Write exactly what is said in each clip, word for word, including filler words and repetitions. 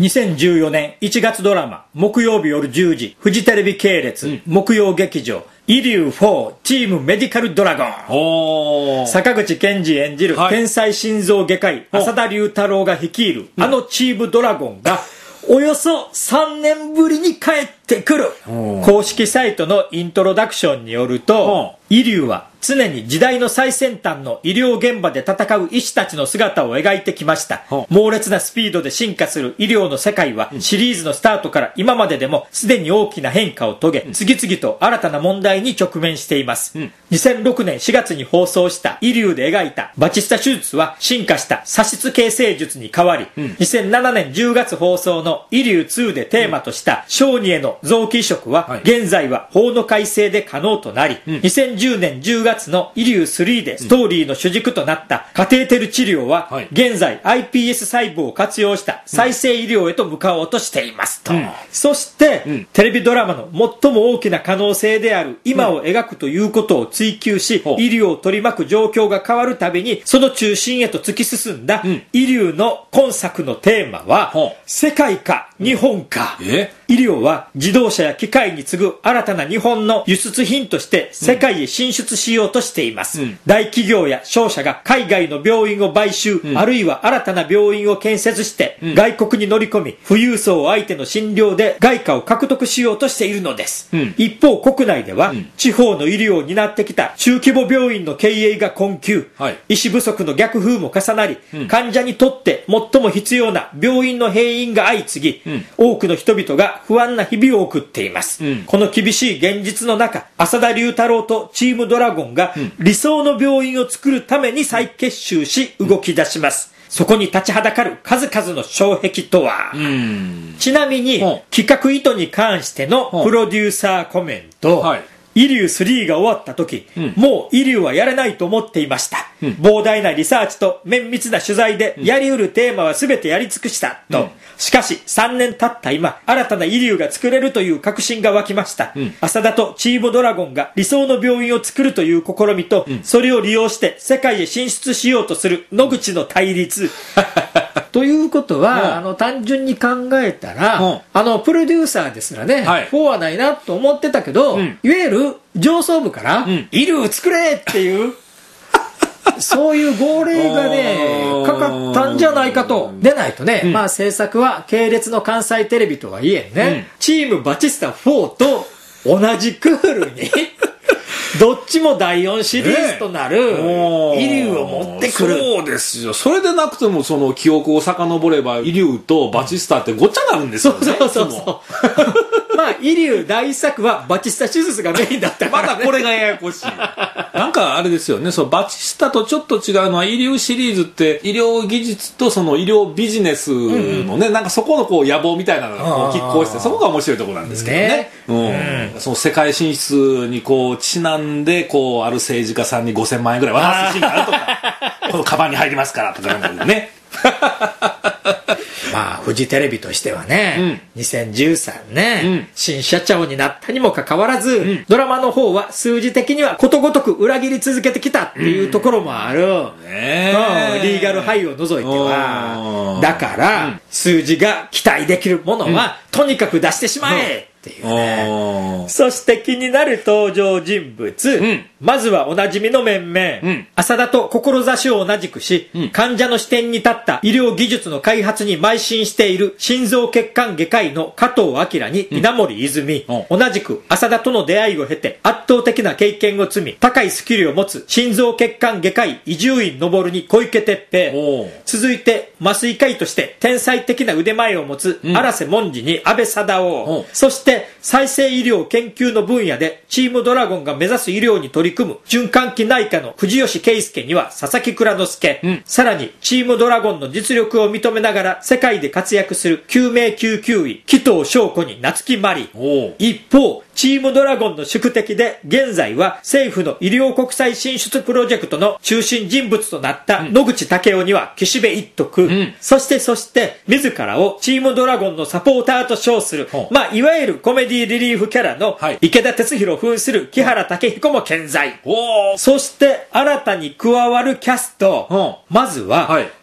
にせんじゅうよねんいちがつドラマ、木曜日夜じゅうじ、フジテレビ系列、うん、木曜劇場、イリューフォーチームメディカルドラゴン。坂口健二演じる、はい、天才心臓外科医、浅田龍太郎が率いる、あのチームドラゴンが、およそさんねんぶりに帰ってくる。公式サイトのイントロダクションによると、イリューは常に時代の最先端の医療現場で戦う医師たちの姿を描いてきました。猛烈なスピードで進化する医療の世界は、シリーズのスタートから今まででもすでに大きな変化を遂げ、次々と新たな問題に直面しています。にせんろくねんしがつに放送したイリューで描いたバチスタ手術は進化した左室形成術に変わり、にせんななねんじゅうがつ放送のイリューツーでテーマとした小児への臓器移植は、現在は法の改正で可能となり、にせんじゅうねんじゅうがつのイリュースリーでストーリーの主軸となったカテーテル治療は、現在 アイピーエス 細胞を活用した再生医療へと向かおうとしていますと。そして、テレビドラマの最も大きな可能性である今を描くということを追求し、医療を取り巻く状況が変わるたびにその中心へと突き進んだイリューの今作のテーマは、世界か日本か。医療は自動車や機械に次ぐ新たな日本の輸出品として世界へ進出しようとしています、うん、大企業や商社が海外の病院を買収、うん、あるいは新たな病院を建設して、うん、外国に乗り込み富裕層相手の診療で外貨を獲得しようとしているのです、うん、一方国内では、うん、地方の医療を担ってきた中規模病院の経営が困窮、はい、医師不足の逆風も重なり、うん、患者にとって最も必要な病院の閉院が相次ぎ、うん、多くの人々が不安な日々を送っています、うん、この厳しい現実の中、浅田龍太郎とチームドラゴンが理想の病院を作るために再結集し動き出します、うん、そこに立ちはだかる数々の障壁とは、うん、ちなみに企画意図に関してのプロデューサーコメント、はい、イリュースリーが終わった時、うん、もうイリューはやれないと思っていました、うん、膨大なリサーチと綿密な取材でやり得るテーマは全てやり尽くしたと、うん、しかしさんねん経った今新たなイリューが作れるという確信が湧きました、うん、浅田とチームドラゴンが理想の病院を作るという試みと、うん、それを利用して世界へ進出しようとする野口の対立ということは、うん、あの単純に考えたら、うん、あのプロデューサーですらね、はい、フォーはないなと思ってたけど、うん、いわゆる上層部から、うん、イリュー作れっていうそういう号令がねかかったんじゃないかと。でないとね、うん、まあ制作は系列の関西テレビとはいえね、うん、チームバチスタフォーと同じクールにどっちもだいよんシリーズとなるイリューを持ってくる、 そうですよ。それでなくてもその記憶を遡ればイリューとバチスタってごっちゃになるんですよね。 そうそうそうまあイリュー第一作はバチスタ手術がメインだったから、ね、 まだこれがややこしいなんかあれですよね、そうバチスタとちょっと違うのはイリューシリーズって医療技術とその医療ビジネスのね、うんうん、なんかそこのこう野望みたいなのが拮抗して、そこが面白いところなんですけどね、ね、うんうん、その世界進出にこうちなんでこうある政治家さんにごせんまんえんぐらい渡すシーンがあるとかこのカバンに入りますからとかねまあフジテレビとしてはね、うん、にせんじゅうさんねん、うん、新社長になったにもかかわらず、うん、ドラマの方は数字的にはことごとく裏切り続けてきたっていうところもある、うんねうん、リーガルハイを除いてはだから、うん、数字が期待できるものは、うん、とにかく出してしまえ、うんっていうね、そして気になる登場人物、うん、まずはおなじみの面々、うん、浅田と志を同じくし、うん、患者の視点に立った医療技術の開発に邁進している心臓血管外科医の加藤明に稲森泉、うん、同じく浅田との出会いを経て圧倒的な経験を積み高いスキルを持つ心臓血管外科医伊集院昇に小池徹平、続いて麻酔科医として天才的な腕前を持つ荒瀬文次に安倍貞夫、そして再生医療研究の分野でチームドラゴンが目指す医療に取り組む循環器内科の藤吉圭介には佐々木蔵之介、うん、さらにチームドラゴンの実力を認めながら世界で活躍する救命救急医紀藤翔子に夏木マリ、一方チームドラゴンの宿敵で現在は政府の医療国際進出プロジェクトの中心人物となった野口武雄には岸辺一徳、うん、そしてそして自らをチームドラゴンのサポーターと称する、まあいわゆるコメディリリーフキャラの池田哲弘扮する木原武彦も健在、そして新たに加わるキャスト、まずは、はい、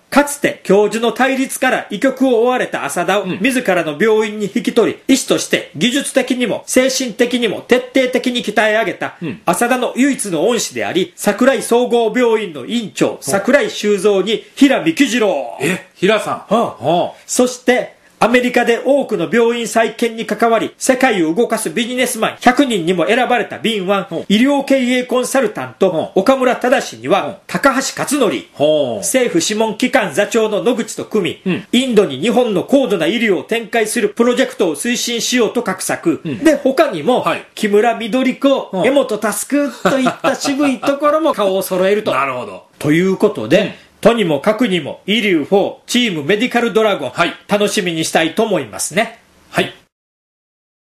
かつて教授の対立から医局を追われた浅田を自らの病院に引き取り、医師として技術的にも精神的にも徹底的に鍛え上げた浅田の唯一の恩師であり、桜井総合病院の院長桜井修造に平幹二郎。 え、平さん。はあ、そしてアメリカで多くの病院再建に関わり、世界を動かすビジネスマンひゃくにんにも選ばれた敏腕、医療経営コンサルタント、岡村忠には、高橋克典、政府諮問機関座長の野口と組み、インドに日本の高度な医療を展開するプロジェクトを推進しようと画策。で、他にも、木村緑子、江本佑といった渋いところも顔を揃えると。 なるほど。 ということで、とにもかくにも、イリューフォーチームメディカルドラゴン、はい、楽しみにしたいと思いますね。 はい。